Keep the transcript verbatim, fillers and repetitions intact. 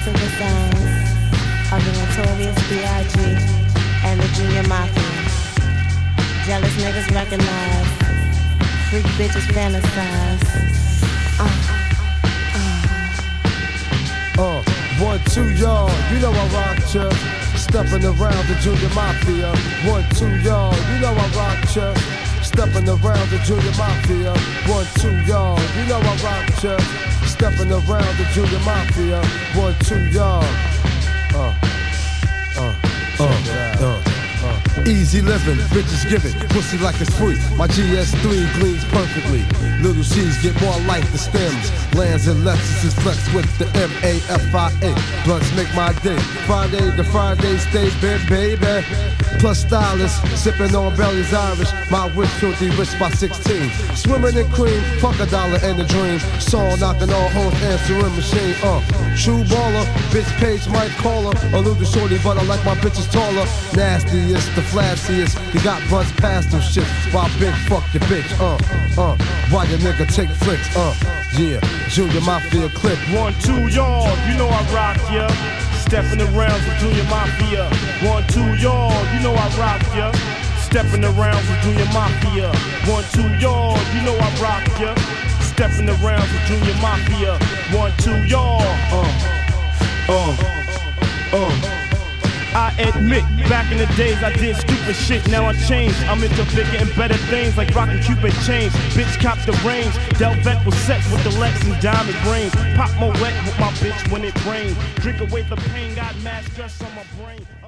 to the sounds of the Notorious B I G and the Junior Mafia. Jealous niggas recognize, freak bitches fantasize. Uh, uh. uh, one, two, y'all, you know I rock ya. Stepping around the Junior Mafia. One, two, y'all, you know I rock ya. Stepping around the Junior Mafia. One, two, y'all, you know I rock ya. Stepping around the Junior Mafia. One, two, y'all. Uh, uh, uh, uh, uh. Easy living, bitches give it, pussy like it's free. My G S three gleams perfectly. Little C's get more life than stems. Lands and Lexus is flex with the M A F I A. Blunts make my day. Friday to Friday, stay big, baby. Plus stylist, sipping on Belly's Irish. My wish filthy rich by sixteen. Swimming in cream, fuck a dollar and a dream. Song knocking all hoes, answering machine. Uh, true baller, bitch page might call her. A little shorty, but I like my bitches taller. Nastiest, the flassiest. You got runs past them shit. While bitch fuck your bitch. Uh, uh. Why your nigga take flicks? Uh, yeah. Junior Mafia clip. One, two, y'all, you know I rock ya. Stepping around with Junior Mafia. One, two, y'all, you know I rock ya. Stepping around with Junior Mafia. One, two, y'all, you know I rock ya. Stepping around with Junior Mafia. One, two, y'all. Uh, uh, uh. I admit, back in the days I did stupid shit, now I changed. I'm into bigger and better things like rockin' Cupid chains. Bitch cop the range, Delvec was sex with the Lex and diamond brains. Pop my wet with my bitch when it rains. Drink away the pain, got mad stress on my brain.